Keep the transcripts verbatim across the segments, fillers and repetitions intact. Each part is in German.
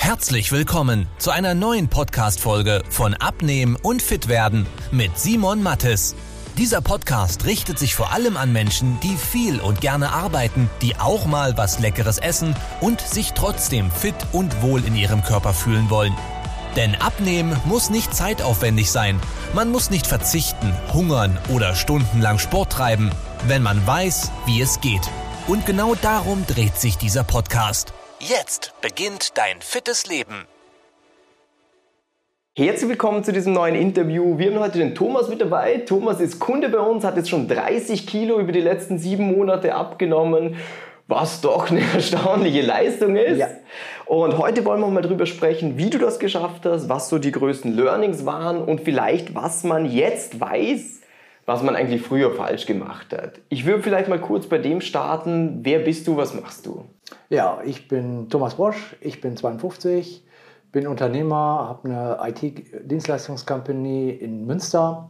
Herzlich willkommen zu einer neuen Podcast-Folge von Abnehmen und Fitwerden mit Simon Mattes. Dieser Podcast richtet sich vor allem an Menschen, die viel und gerne arbeiten, die auch mal was Leckeres essen und sich trotzdem fit und wohl in ihrem Körper fühlen wollen. Denn Abnehmen muss nicht zeitaufwendig sein. Man muss nicht verzichten, hungern oder stundenlang Sport treiben, wenn man weiß, wie es geht. Und genau darum dreht sich dieser Podcast. Jetzt beginnt dein fittes Leben. Herzlich willkommen zu diesem neuen Interview. Wir haben heute den Thomas mit dabei. Thomas ist Kunde bei uns, hat jetzt schon dreißig Kilo über die letzten sieben Monate abgenommen, was doch eine erstaunliche Leistung ist. Ja. Und heute wollen wir mal drüber sprechen, wie du das geschafft hast, was so die größten Learnings waren und vielleicht, was man jetzt weiß, was man eigentlich früher falsch gemacht hat. Ich würde vielleicht mal kurz bei dem starten. Wer bist du, was machst du? Ja, ich bin Thomas Bosch, ich bin zweiundfünfzig, bin Unternehmer, habe eine I T-Dienstleistungscompany in Münster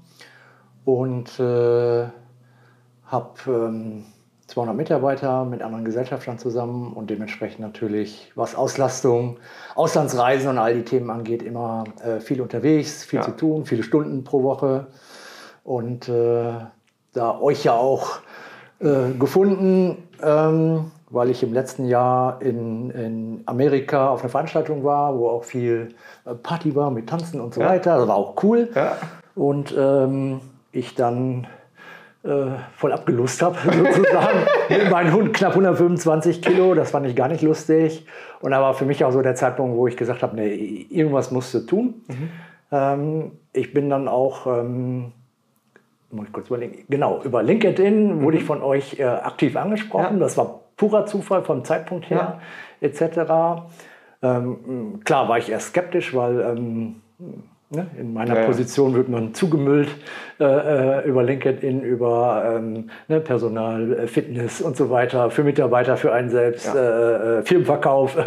und äh, habe ähm, zweihundert Mitarbeiter mit anderen Gesellschaftern zusammen und dementsprechend natürlich, was Auslastung, Auslandsreisen und all die Themen angeht, immer äh, viel unterwegs, viel ja. zu tun, viele Stunden pro Woche. Und äh, da euch ja auch äh, gefunden, ähm, weil ich im letzten Jahr in, in Amerika auf einer Veranstaltung war, wo auch viel Party war mit Tanzen und so ja. weiter. Das war auch cool. Ja. Und ähm, ich dann äh, voll abgelust habe, sozusagen, mit meinem Hund knapp hundertfünfundzwanzig Kilo. Das fand ich gar nicht lustig. Und da war für mich auch so der Zeitpunkt, wo ich gesagt habe, nee, irgendwas musst du tun. Mhm. Ähm, ich bin dann auch... Ähm, muss ich kurz überlegen. Genau, über LinkedIn wurde ich von euch äh, aktiv angesprochen. Ja. Das war purer Zufall vom Zeitpunkt her, ja. et cetera. Ähm, klar war ich eher skeptisch, weil ähm, ne, in meiner ja. Position wird man zugemüllt äh, über LinkedIn, über ähm, ne, Personal, Fitness und so weiter, für Mitarbeiter, für einen selbst, ja. äh, Firmenverkauf.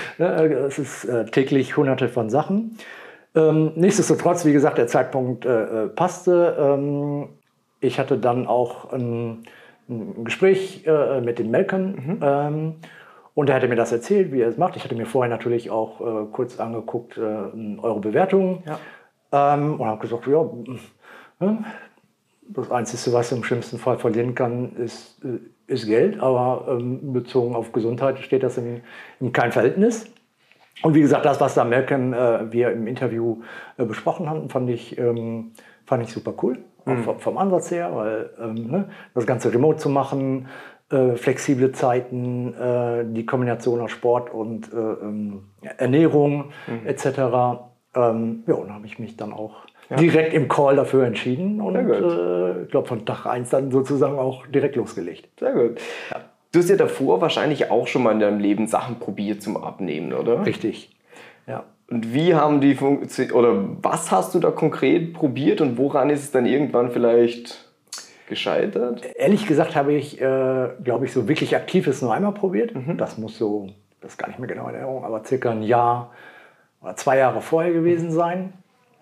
Es ist äh, täglich hunderte von Sachen. Ähm, nichtsdestotrotz, wie gesagt, der Zeitpunkt äh, passte. Ähm, ich hatte dann auch ein, ein Gespräch äh, mit dem Malcolm mhm. ähm, und er hatte mir das erzählt, wie er es macht. Ich hatte mir vorher natürlich auch äh, kurz angeguckt, äh, eure Bewertungen ja. ähm, und habe gesagt, ja, äh, das Einzige, was im schlimmsten Fall verlieren kann, ist, äh, ist Geld, aber ähm, bezogen auf Gesundheit steht das in, in keinem Verhältnis. Und wie gesagt, das, was da Malcolm äh, wir im Interview äh, besprochen haben, fand ich, ähm, fand ich super cool. Auch mhm. vom, vom Ansatz her, weil ähm, ne, das Ganze remote zu machen, äh, flexible Zeiten, äh, die Kombination aus Sport und äh, ähm, Ernährung mhm. et cetera. Ähm, ja, und da habe ich mich dann auch ja. direkt im Call dafür entschieden und äh, ich glaube von Tag eins dann sozusagen auch direkt losgelegt. Sehr gut. Ja. Du hast ja davor wahrscheinlich auch schon mal in deinem Leben Sachen probiert zum Abnehmen, oder? Richtig, ja. Und wie haben die funktioniert, oder was hast du da konkret probiert und woran ist es dann irgendwann vielleicht gescheitert? Ehrlich gesagt habe ich, äh, glaube ich, so wirklich aktives nur einmal probiert. Mhm. Das muss so, das ist gar nicht mehr genau in Erinnerung, aber circa ein Jahr oder zwei Jahre vorher gewesen sein.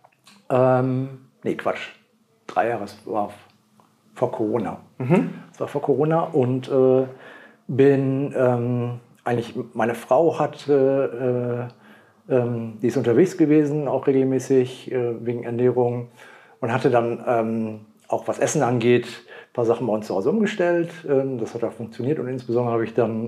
Ähm, nee, Quatsch, drei Jahre, es war vor Corona. Mhm. Das war vor Corona und äh, bin ähm, eigentlich, meine Frau hat, äh, äh, die ist unterwegs gewesen, auch regelmäßig äh, wegen Ernährung und hatte dann ähm, auch was Essen angeht, ein paar Sachen bei uns zu Hause umgestellt. Ähm, das hat auch funktioniert und insbesondere habe ich dann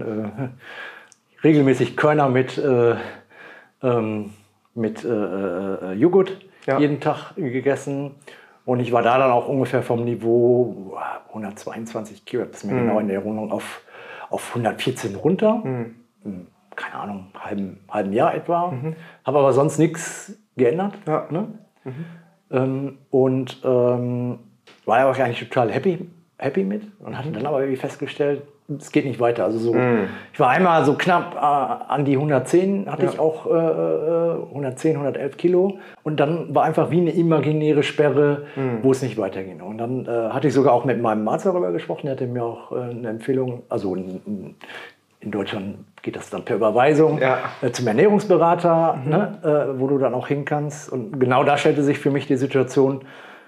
äh, regelmäßig Körner mit, äh, ähm, mit äh, äh, Joghurt ja. jeden Tag gegessen. Und ich war da dann auch ungefähr vom Niveau hundertzweiundzwanzig Kilo, das ist mir mhm. genau in der Erinnerung, auf, auf hundertvierzehn runter. Mhm. Keine Ahnung, halben, halben Jahr etwa. Mhm. Habe aber sonst nichts geändert. Ja. Ne? Mhm. Ähm, und ähm, war auch eigentlich total happy, happy mit und hatte dann aber irgendwie festgestellt, es geht nicht weiter. Also so, mm. ich war einmal so knapp äh, an die hundertzehn, hatte ja. ich auch äh, hundertzehn, hundertelf Kilo. Und dann war einfach wie eine imaginäre Sperre, mm. wo es nicht weiterging. Und dann äh, hatte ich sogar auch mit meinem Arzt darüber gesprochen. Der hatte mir auch äh, eine Empfehlung, also in, in Deutschland geht das dann per Überweisung ja. äh, zum Ernährungsberater, mhm. ne, äh, wo du dann auch hin kannst. Und genau da stellte sich für mich die Situation,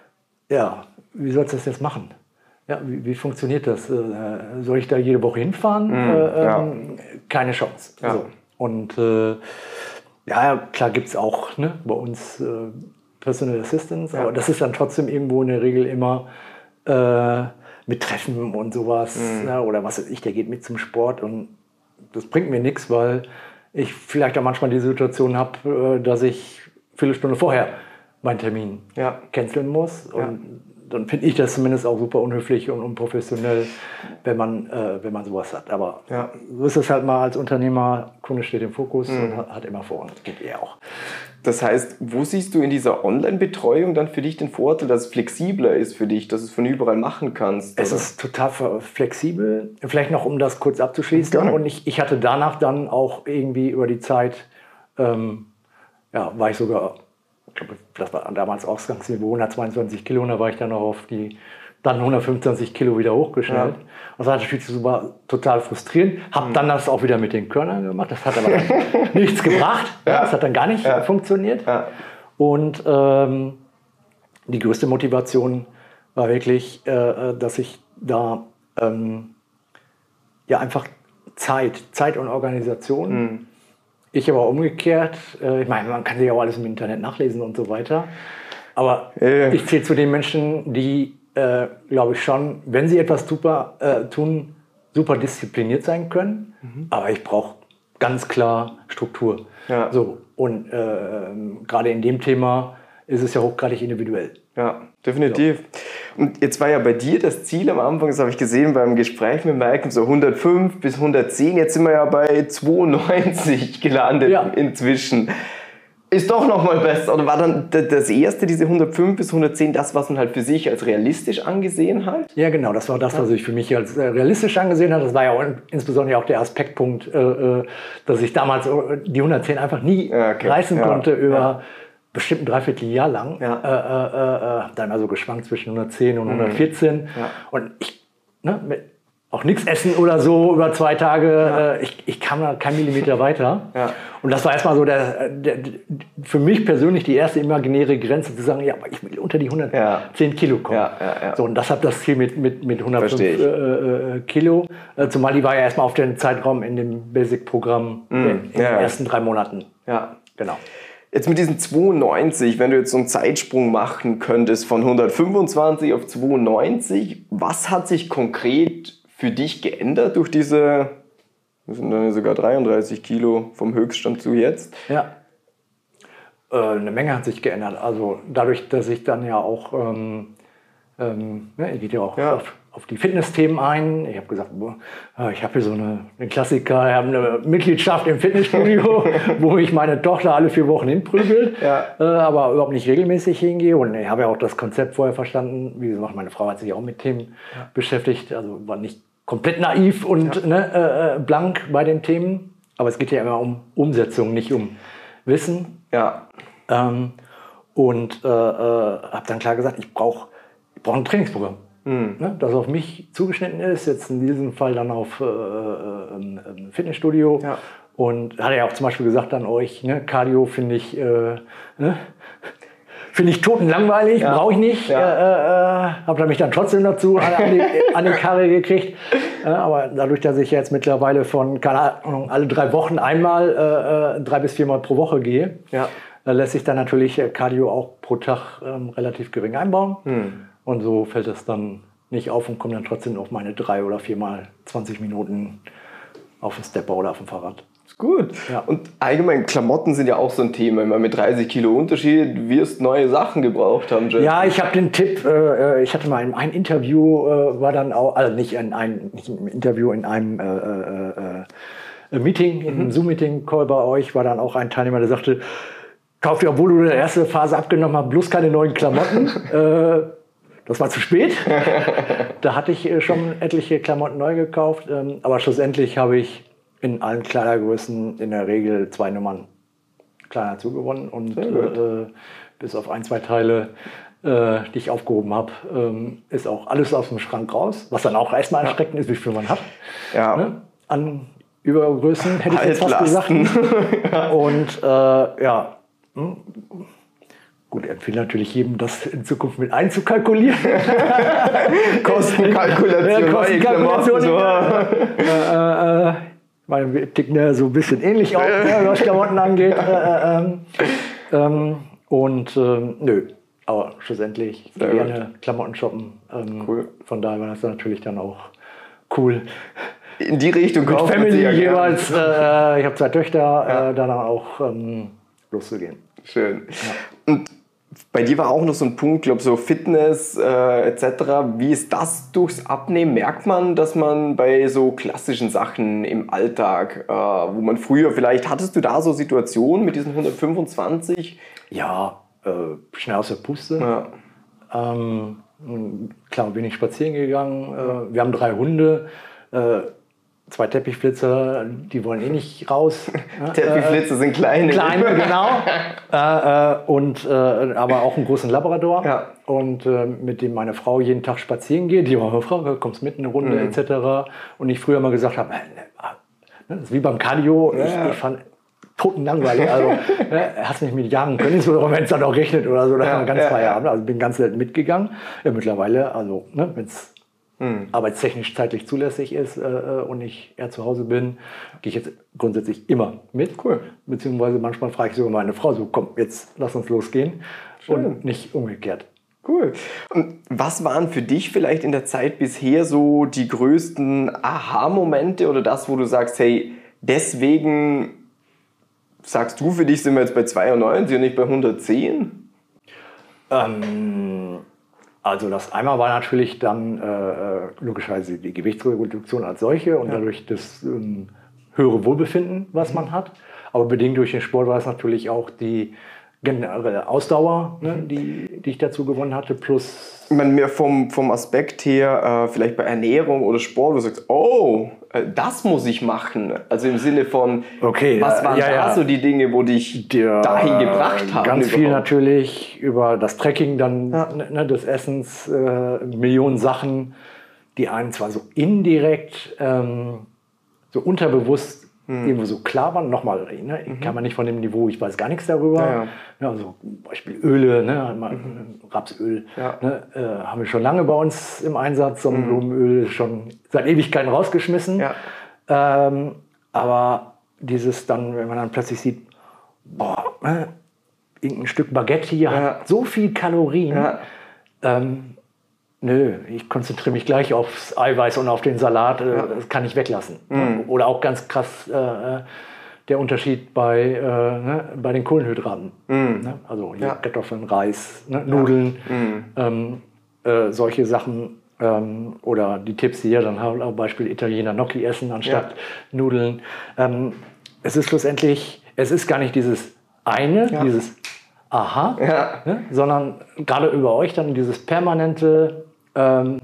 ja, wie sollst du das jetzt machen? Ja, wie, wie funktioniert das? Äh, soll ich da jede Woche hinfahren? Mm, äh, ähm, ja. Keine Chance. Ja. So. Und äh, Ja, klar gibt es auch, ne, bei uns äh, Personal Assistants, ja. aber das ist dann trotzdem irgendwo in der Regel immer äh, mit Treffen und sowas. Mhm. Ne, oder was weiß ich, der geht mit zum Sport und das bringt mir nichts, weil ich vielleicht auch manchmal die Situation habe, äh, dass ich viele Stunden vorher meinen Termin ja. canceln muss. Und ja. dann finde ich das zumindest auch super unhöflich und unprofessionell, wenn man, äh, wenn man sowas hat. Aber ja. so ist es halt mal als Unternehmer, Kunde steht im Fokus mhm. und hat, hat immer vor und geht eh auch. Das heißt, wo siehst du in dieser Online-Betreuung dann für dich den Vorteil, dass es flexibler ist für dich, dass du es von überall machen kannst? Es oder? ist total flexibel. Vielleicht noch, um das kurz abzuschließen. Gerne. Und ich, ich hatte danach dann auch irgendwie über die Zeit, ähm, ja, war ich sogar, ich glaube, das war damals Ausgangsniveau hundertzweiundzwanzig Kilo, und da war ich dann noch auf die dann hundertfünfundzwanzig Kilo wieder hochgestellt. Ja. Das war natürlich super, total frustrierend. Hab mhm. dann das auch wieder mit den Körnern gemacht. Das hat aber nichts gebracht. Ja. Das hat dann gar nicht ja. funktioniert. Ja. Und ähm, die größte Motivation war wirklich, äh, dass ich da ähm, ja einfach Zeit, Zeit und Organisation. Mhm. Ich aber umgekehrt. Äh, ich meine, man kann sich auch alles im Internet nachlesen und so weiter. Aber ja. ich zähle zu den Menschen, die Äh, glaube ich schon, wenn sie etwas super äh, tun, super diszipliniert sein können. Mhm. Aber ich brauche ganz klar Struktur. Ja. So, und äh, gerade in dem Thema ist es ja hochgradig individuell. Ja, definitiv. So. Und jetzt war ja bei dir das Ziel am Anfang, das habe ich gesehen beim Gespräch mit Malcolm, so hundertfünf bis hundertzehn. Jetzt sind wir ja bei zweiundneunzig gelandet ja. inzwischen. Ist doch noch mal besser. Oder war dann das erste, diese hundertfünf bis hundertzehn, das, was man halt für sich als realistisch angesehen hat? Ja, genau. Das war das, was ich für mich als realistisch angesehen habe. Das war ja auch insbesondere auch der Aspektpunkt, dass ich damals die hundertzehn einfach nie ja, okay. reißen ja. konnte über ja. bestimmt ein Dreivierteljahr lang. Ja. Äh, äh, äh, dann also geschwankt zwischen hundertzehn und hundertvierzehn. Ja. Und ich, ne, mit auch nichts essen oder so über zwei Tage. Ja. Ich, ich kam da keinen Millimeter weiter. Ja. Und das war erstmal so der, der, für mich persönlich die erste imaginäre Grenze, zu sagen, ja, aber ich will unter die hundertzehn ja. Kilo kommen. Ja, ja, ja. So, und das hat das Ziel mit, mit, mit hundertfünf äh, Kilo. Zumal die war ja erstmal auf den Zeitraum in dem Basic-Programm mm, in, in ja. den ersten drei Monaten. Ja, genau. Jetzt mit diesen zweiundneunzig, wenn du jetzt so einen Zeitsprung machen könntest von hundertfünfundzwanzig auf zweiundneunzig, was hat sich konkret für dich geändert durch diese, das sind dann sogar dreiunddreißig Kilo vom Höchststand zu jetzt? Ja, äh, eine Menge hat sich geändert. Also dadurch, dass ich dann ja auch, ähm, ähm, ne, ich gehe ja auch ja. Auf, auf die Fitnessthemen ein. Ich habe gesagt, boah, ich habe hier so eine, einen Klassiker, ich habe eine Mitgliedschaft im Fitnessstudio, wo ich meine Tochter alle vier Wochen hinprügelt, ja. äh, aber überhaupt nicht regelmäßig hingehe. Und ich habe ja auch das Konzept vorher verstanden. Wie gesagt, meine Frau hat sich auch mit Themen ja. beschäftigt, also war nicht komplett naiv und ja. ne, äh, blank bei den Themen. Aber es geht ja immer um Umsetzung, nicht um Wissen. Ja. Ähm, und äh, äh, habe dann klar gesagt, ich brauche ich brauch ein Trainingsprogramm. Mhm. Ne, das auf mich zugeschnitten ist, jetzt in diesem Fall dann auf äh, ein, ein Fitnessstudio. Ja. Und hat er ja auch zum Beispiel gesagt an euch, ne, Cardio finde ich, äh, ne, finde ich totenlangweilig, ja. brauche ich nicht. Ja. Äh, äh, habe da mich dann trotzdem dazu an die, an die Karre gekriegt. Äh, aber dadurch, dass ich jetzt mittlerweile von, keine Ahnung, alle drei Wochen einmal, äh, drei bis viermal pro Woche gehe, ja. äh, lässt sich dann natürlich Cardio auch pro Tag ähm, relativ gering einbauen. Hm. Und so fällt es dann nicht auf und komme dann trotzdem auf meine drei oder viermal zwanzig Minuten auf dem Stepper oder auf dem Fahrrad. Ist gut. Ja. Und allgemein, Klamotten sind ja auch so ein Thema. Immer mit dreißig Kilo Unterschied wirst neue Sachen gebraucht haben. Jeff. Ja, ich habe den Tipp, äh, ich hatte mal in einem Interview, äh, war dann auch, also nicht in einem nicht im Interview, in einem äh, äh, Meeting, in einem mhm. Zoom-Meeting-Call bei euch, war dann auch ein Teilnehmer, der sagte, kauf dir, obwohl du in der ersten Phase abgenommen hast, bloß keine neuen Klamotten. äh, Das war zu spät. Da hatte ich schon etliche Klamotten neu gekauft. Aber schlussendlich habe ich in allen Kleidergrößen in der Regel zwei Nummern kleiner zugewonnen. Und äh, bis auf ein, zwei Teile, äh, die ich aufgehoben habe, ähm, ist auch alles aus dem Schrank raus. Was dann auch erstmal erschreckend ja. ist, wie viel man hat. Ja. Ne? An Übergrößen hätte ich jetzt fast gesagt. Und äh, ja... Hm. Gut, empfehle natürlich jedem, das in Zukunft mit einzukalkulieren. Kostenkalkulation. Ja, Kostenkalkulation. So. äh, äh, Weil wir ticken ja so ein bisschen ähnlich auf, ne, was Klamotten angeht. Äh, ähm, ähm, und ähm, nö, aber schlussendlich Sehr gerne gut. Klamotten shoppen. Ähm, Cool. Von daher war das dann natürlich dann auch cool. In die Richtung Mit kauft man Family sie ja gerne. jeweils, äh, ich habe zwei Töchter, Ja. äh, dann auch ähm, loszugehen. Schön. Und bei dir war auch noch so ein Punkt, glaube so Fitness äh, et cetera. Wie ist das durchs Abnehmen? Merkt man, dass man bei so klassischen Sachen im Alltag, äh, wo man früher vielleicht, hattest du da so Situationen mit diesen hundertfünfundzwanzig? Ja, äh, schnell aus der Puste. Ja. Ähm, klar, bin ich spazieren gegangen. Äh, wir haben drei Hunde, äh, zwei Teppichflitzer, die wollen eh nicht raus. Teppichflitzer sind kleine. Kleine, genau. äh, äh, und, äh, aber auch einen großen Labrador. Ja. Und äh, mit dem meine Frau jeden Tag spazieren geht. Die war meine Frau, kommst mit eine Runde Mhm. et cetera. Und ich früher mal gesagt habe, äh, das ist wie beim Cardio. Ja. Ich, ich fand totenlangweilig. Also, ne, hast mich mit jagen können, insbesondere wenn es dann auch regnet oder so, dass Ja, man ganz ja, Feierabend. Also bin ganz selten mitgegangen. Ja, mittlerweile, also ne, wenn es Mhm. arbeitstechnisch zeitlich zulässig ist äh, und ich eher zu Hause bin, gehe ich jetzt grundsätzlich immer mit. Cool. Beziehungsweise manchmal frage ich sogar meine Frau so, komm, jetzt lass uns losgehen. Schön. Und nicht umgekehrt. Cool. Und was waren für dich vielleicht in der Zeit bisher so die größten Aha-Momente oder das, wo du sagst, hey, deswegen sagst du, für dich sind wir jetzt bei zweiundneunzig und nicht bei hundertzehn? Ähm, also das einmal war natürlich dann äh, logischerweise die Gewichtsreduktion als solche und Ja. dadurch das ähm, höhere Wohlbefinden, was man hat. Aber bedingt durch den Sport war es natürlich auch die generelle Ausdauer, ne, die, die ich dazu gewonnen hatte, plus... Ich meine, mehr vom, vom Aspekt her, äh, vielleicht bei Ernährung oder Sport, wo du sagst, oh, äh, das muss ich machen. Also im Sinne von, Okay, was waren ja, da ja. so die Dinge, wo dich Der, dahin gebracht haben? Ganz viel überhaupt? natürlich über das Tracking dann Ja. ne, des Essens, äh, Millionen Sachen, die einem zwar so indirekt, ähm, so unterbewusst Hm. irgendwo so klar waren. Nochmal, ne, ich kann man nicht von dem Niveau, ich weiß gar nichts darüber. Ja, ja. Ja, also Beispiel Öle, ne, mal, Rapsöl, Ja. ne, äh, haben wir schon lange bei uns im Einsatz, Sonnenblumenöl schon seit Ewigkeiten rausgeschmissen. Ja. Ähm, aber dieses dann, wenn man dann plötzlich sieht, boah, äh, irgendein Stück Baguette hier Ja. hat so viel Kalorien. Ja. Ähm, nö, ich konzentriere mich gleich aufs Eiweiß und auf den Salat. Äh, Ja. Das kann ich weglassen. Mhm. Oder auch ganz krass äh, der Unterschied bei, äh, ne, bei den Kohlenhydraten. Mhm. Ne? Also hier Ja. Kartoffeln, Reis, ne, Nudeln, Mhm. ähm, äh, solche Sachen. Ähm, oder die Tipps hier, dann haben wir auch Beispiel Italiener Gnocchi essen anstatt Ja. Nudeln. Ähm, es ist schlussendlich, es ist gar nicht dieses eine, Ja. dieses Aha, Ja. ne, sondern gerade über euch dann dieses permanente, ähm,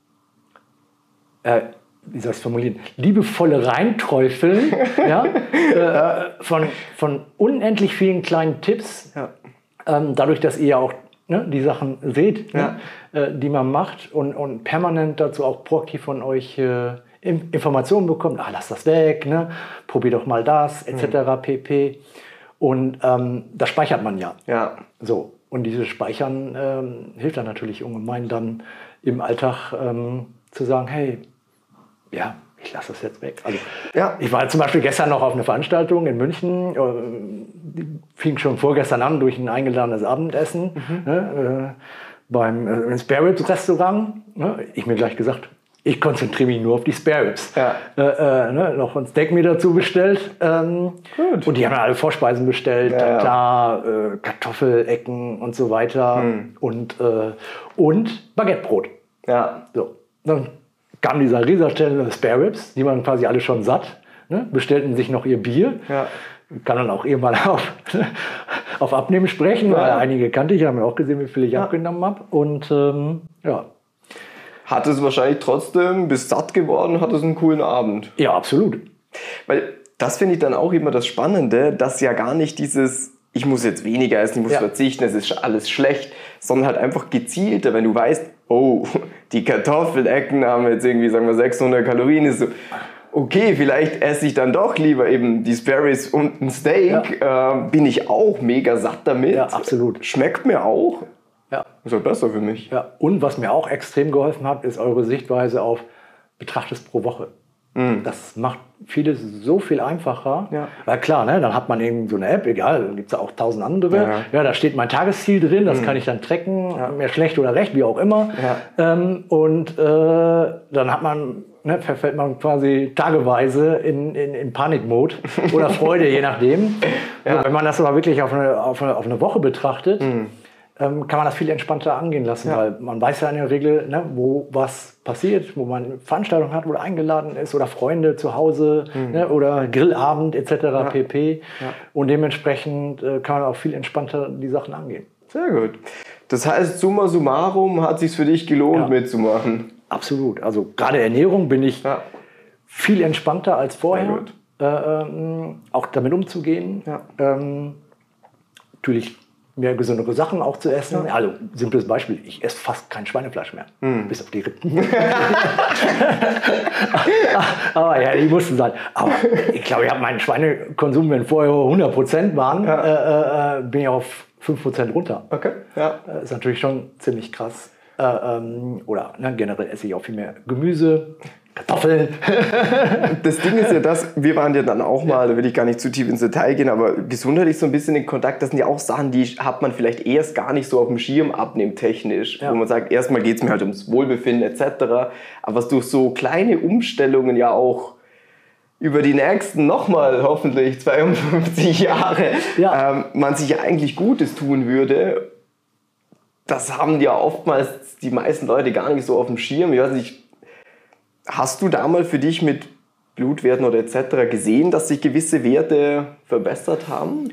äh, wie soll ich es formulieren, liebevolle Reinträufeln ja, äh, von, von unendlich vielen kleinen Tipps, Ja. ähm, dadurch, dass ihr ja auch ne, die Sachen seht, Ja. ne, äh, die man macht und, und permanent dazu auch proaktiv von euch äh, In- Informationen bekommt, ah, lass das weg, ne, probier doch mal das, et cetera pp. Und ähm, das speichert man ja. Ja. So, und dieses Speichern ähm, hilft dann natürlich ungemein dann im Alltag ähm, zu sagen, hey, ja, ich lasse das jetzt weg. Also, Ja. ich war zum Beispiel gestern noch auf einer Veranstaltung in München, äh, die fing schon vorgestern an durch ein eingeladenes Abendessen ne, äh, beim äh, Spare Ribs Restaurant. Ne, ich mir gleich gesagt, ich konzentriere mich nur auf die Spare Ribs. Ja. Äh, äh, ne, noch ein Steak mir dazu bestellt. Ähm, Gut. Und die haben ja alle Vorspeisen bestellt, Ja, ja. klar, äh, Kartoffelecken und so weiter. Hm. Und, äh, und Baguettebrot. Ja. So, dann kam dieser Riesenstelle Spare Ribs, die waren quasi alle schon satt, ne? Bestellten sich noch ihr Bier. Ja. Kann dann auch eben mal auf, auf Abnehmen sprechen, weil Ja. einige kannte ich, haben ja auch gesehen, wie viel ich Ja. abgenommen habe. Und ähm, ja. Hat es wahrscheinlich trotzdem, bist satt geworden, hat es einen coolen Abend. Ja, absolut. Weil das finde ich dann auch immer das Spannende, dass ja gar nicht dieses, ich muss jetzt weniger essen, ich muss Ja. verzichten, es ist alles schlecht, sondern halt einfach gezielter, wenn du weißt, oh, die Kartoffelecken haben jetzt irgendwie, sagen wir, sechshundert Kalorien, ist so, okay, vielleicht esse ich dann doch lieber eben die Spare Ribs und ein Steak, äh, bin ich auch mega satt damit. Ja, absolut. Schmeckt mir auch. Ja. Ist halt besser für mich. Ja. Und was mir auch extrem geholfen hat, ist eure Sichtweise auf betrachtest pro Woche. Mhm. Das macht vieles so viel einfacher. Ja. Weil klar, ne, dann hat man eben so eine App, egal, dann gibt es auch tausend andere. Ja. ja, da steht mein Tagesziel drin, das mhm. kann ich dann tracken, ja. mehr schlecht oder recht, wie auch immer. Ja. Ähm, und äh, dann hat man, ne, verfällt man quasi tageweise in, in, in Panikmode oder Freude, je nachdem. Ja. Also, wenn man das aber wirklich auf eine, auf eine, auf eine Woche betrachtet, mhm. kann man das viel entspannter angehen lassen, ja. weil man weiß ja in der Regel, ne, wo was passiert, wo man Veranstaltungen hat, wo er eingeladen ist oder Freunde zu Hause mhm. ne, oder Grillabend et cetera ja. pp. Ja. Und dementsprechend äh, kann man auch viel entspannter die Sachen angehen. Sehr gut. Das heißt, summa summarum hat es sich für dich gelohnt, ja. mitzumachen? Absolut. Also gerade Ernährung bin ich ja. viel entspannter als vorher, äh, ähm, auch damit umzugehen. Ja. Ähm, natürlich mehr gesündere Sachen auch zu essen. Ja. Also, simples Beispiel, ich esse fast kein Schweinefleisch mehr, mm. bis auf die Rippen. Aber ja, die mussten sein. Aber ich glaube, ich habe meinen Schweinekonsum, wenn vorher hundert Prozent waren, ja. äh, bin ich auf fünf Prozent runter. Okay. Ja. Das ist natürlich schon ziemlich krass. Äh, ähm, oder ne, generell esse ich auch viel mehr Gemüse, Kartoffeln. Das Ding ist ja das, wir waren ja dann auch mal, da will ich gar nicht zu tief ins Detail gehen, aber gesundheitlich so ein bisschen in Kontakt, das sind ja auch Sachen, die hat man vielleicht erst gar nicht so auf dem Schirm abnehmtechnisch, ja. wo man sagt, erstmal geht es mir halt ums Wohlbefinden et cetera. Aber was durch so kleine Umstellungen ja auch über die nächsten nochmal hoffentlich zweiundfünfzig Jahre ja. ähm, man sich ja eigentlich Gutes tun würde, das haben ja oftmals die meisten Leute gar nicht so auf dem Schirm. Ich weiß nicht, hast du da mal für dich mit Blutwerten oder et cetera gesehen, dass sich gewisse Werte verbessert haben?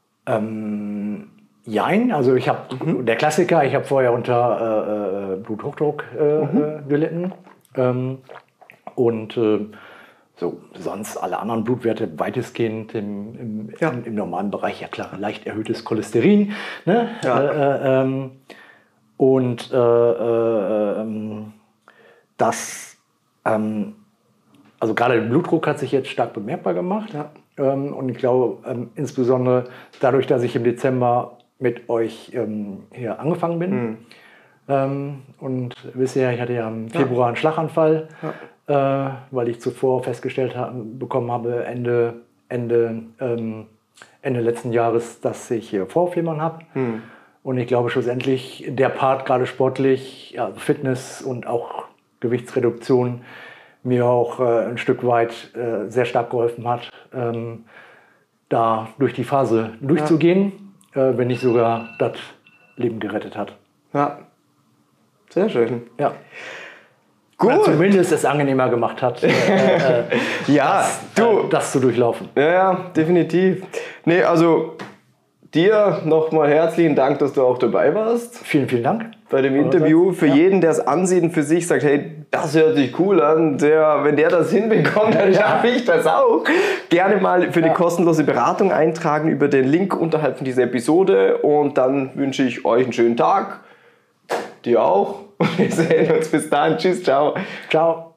Ähm, jein, also ich habe, mhm. der Klassiker, ich habe vorher unter äh, Bluthochdruck äh, mhm. gelitten. Ähm, und äh, so, sonst alle anderen Blutwerte weitestgehend im, im, ja. im, im normalen Bereich. Ja klar, leicht erhöhtes Cholesterin. Ne? Ja. Äh, ähm, und äh, äh, ähm, das, ähm, also gerade der Blutdruck hat sich jetzt stark bemerkbar gemacht. Ja. Ähm, und ich glaube, ähm, insbesondere dadurch, dass ich im Dezember mit euch ähm, hier angefangen bin. Mhm. Ähm, und wisst ihr, ich hatte ja im Februar ja. einen Schlaganfall. Ja. Äh, weil ich zuvor festgestellt hab, bekommen habe, Ende, Ende, ähm, Ende letzten Jahres, dass ich hier Vorflimmern habe. Hm. Und ich glaube schlussendlich, der Part gerade sportlich, ja, Fitness und auch Gewichtsreduktion, mir auch äh, ein Stück weit äh, sehr stark geholfen hat, ähm, da durch die Phase durchzugehen, ja. äh, wenn nicht sogar das Leben gerettet hat. Ja, sehr schön. Ja. Gut. Oder zumindest es angenehmer gemacht hat, äh, äh, ja, das, du, äh, das zu durchlaufen. Ja, ja, definitiv. Nee, also dir nochmal herzlichen Dank, dass du auch dabei warst. Vielen, vielen Dank. Bei dem Interview. Für ja. jeden, der es ansieht und für sich sagt, hey, das hört sich cool an, der, wenn der das hinbekommt, dann schaffe ich das auch. Gerne mal für ja. die kostenlose Beratung eintragen über den Link unterhalb von dieser Episode und dann wünsche ich euch einen schönen Tag. Dir auch. Und wir sehen uns bis dahin. Tschüss, ciao. Ciao.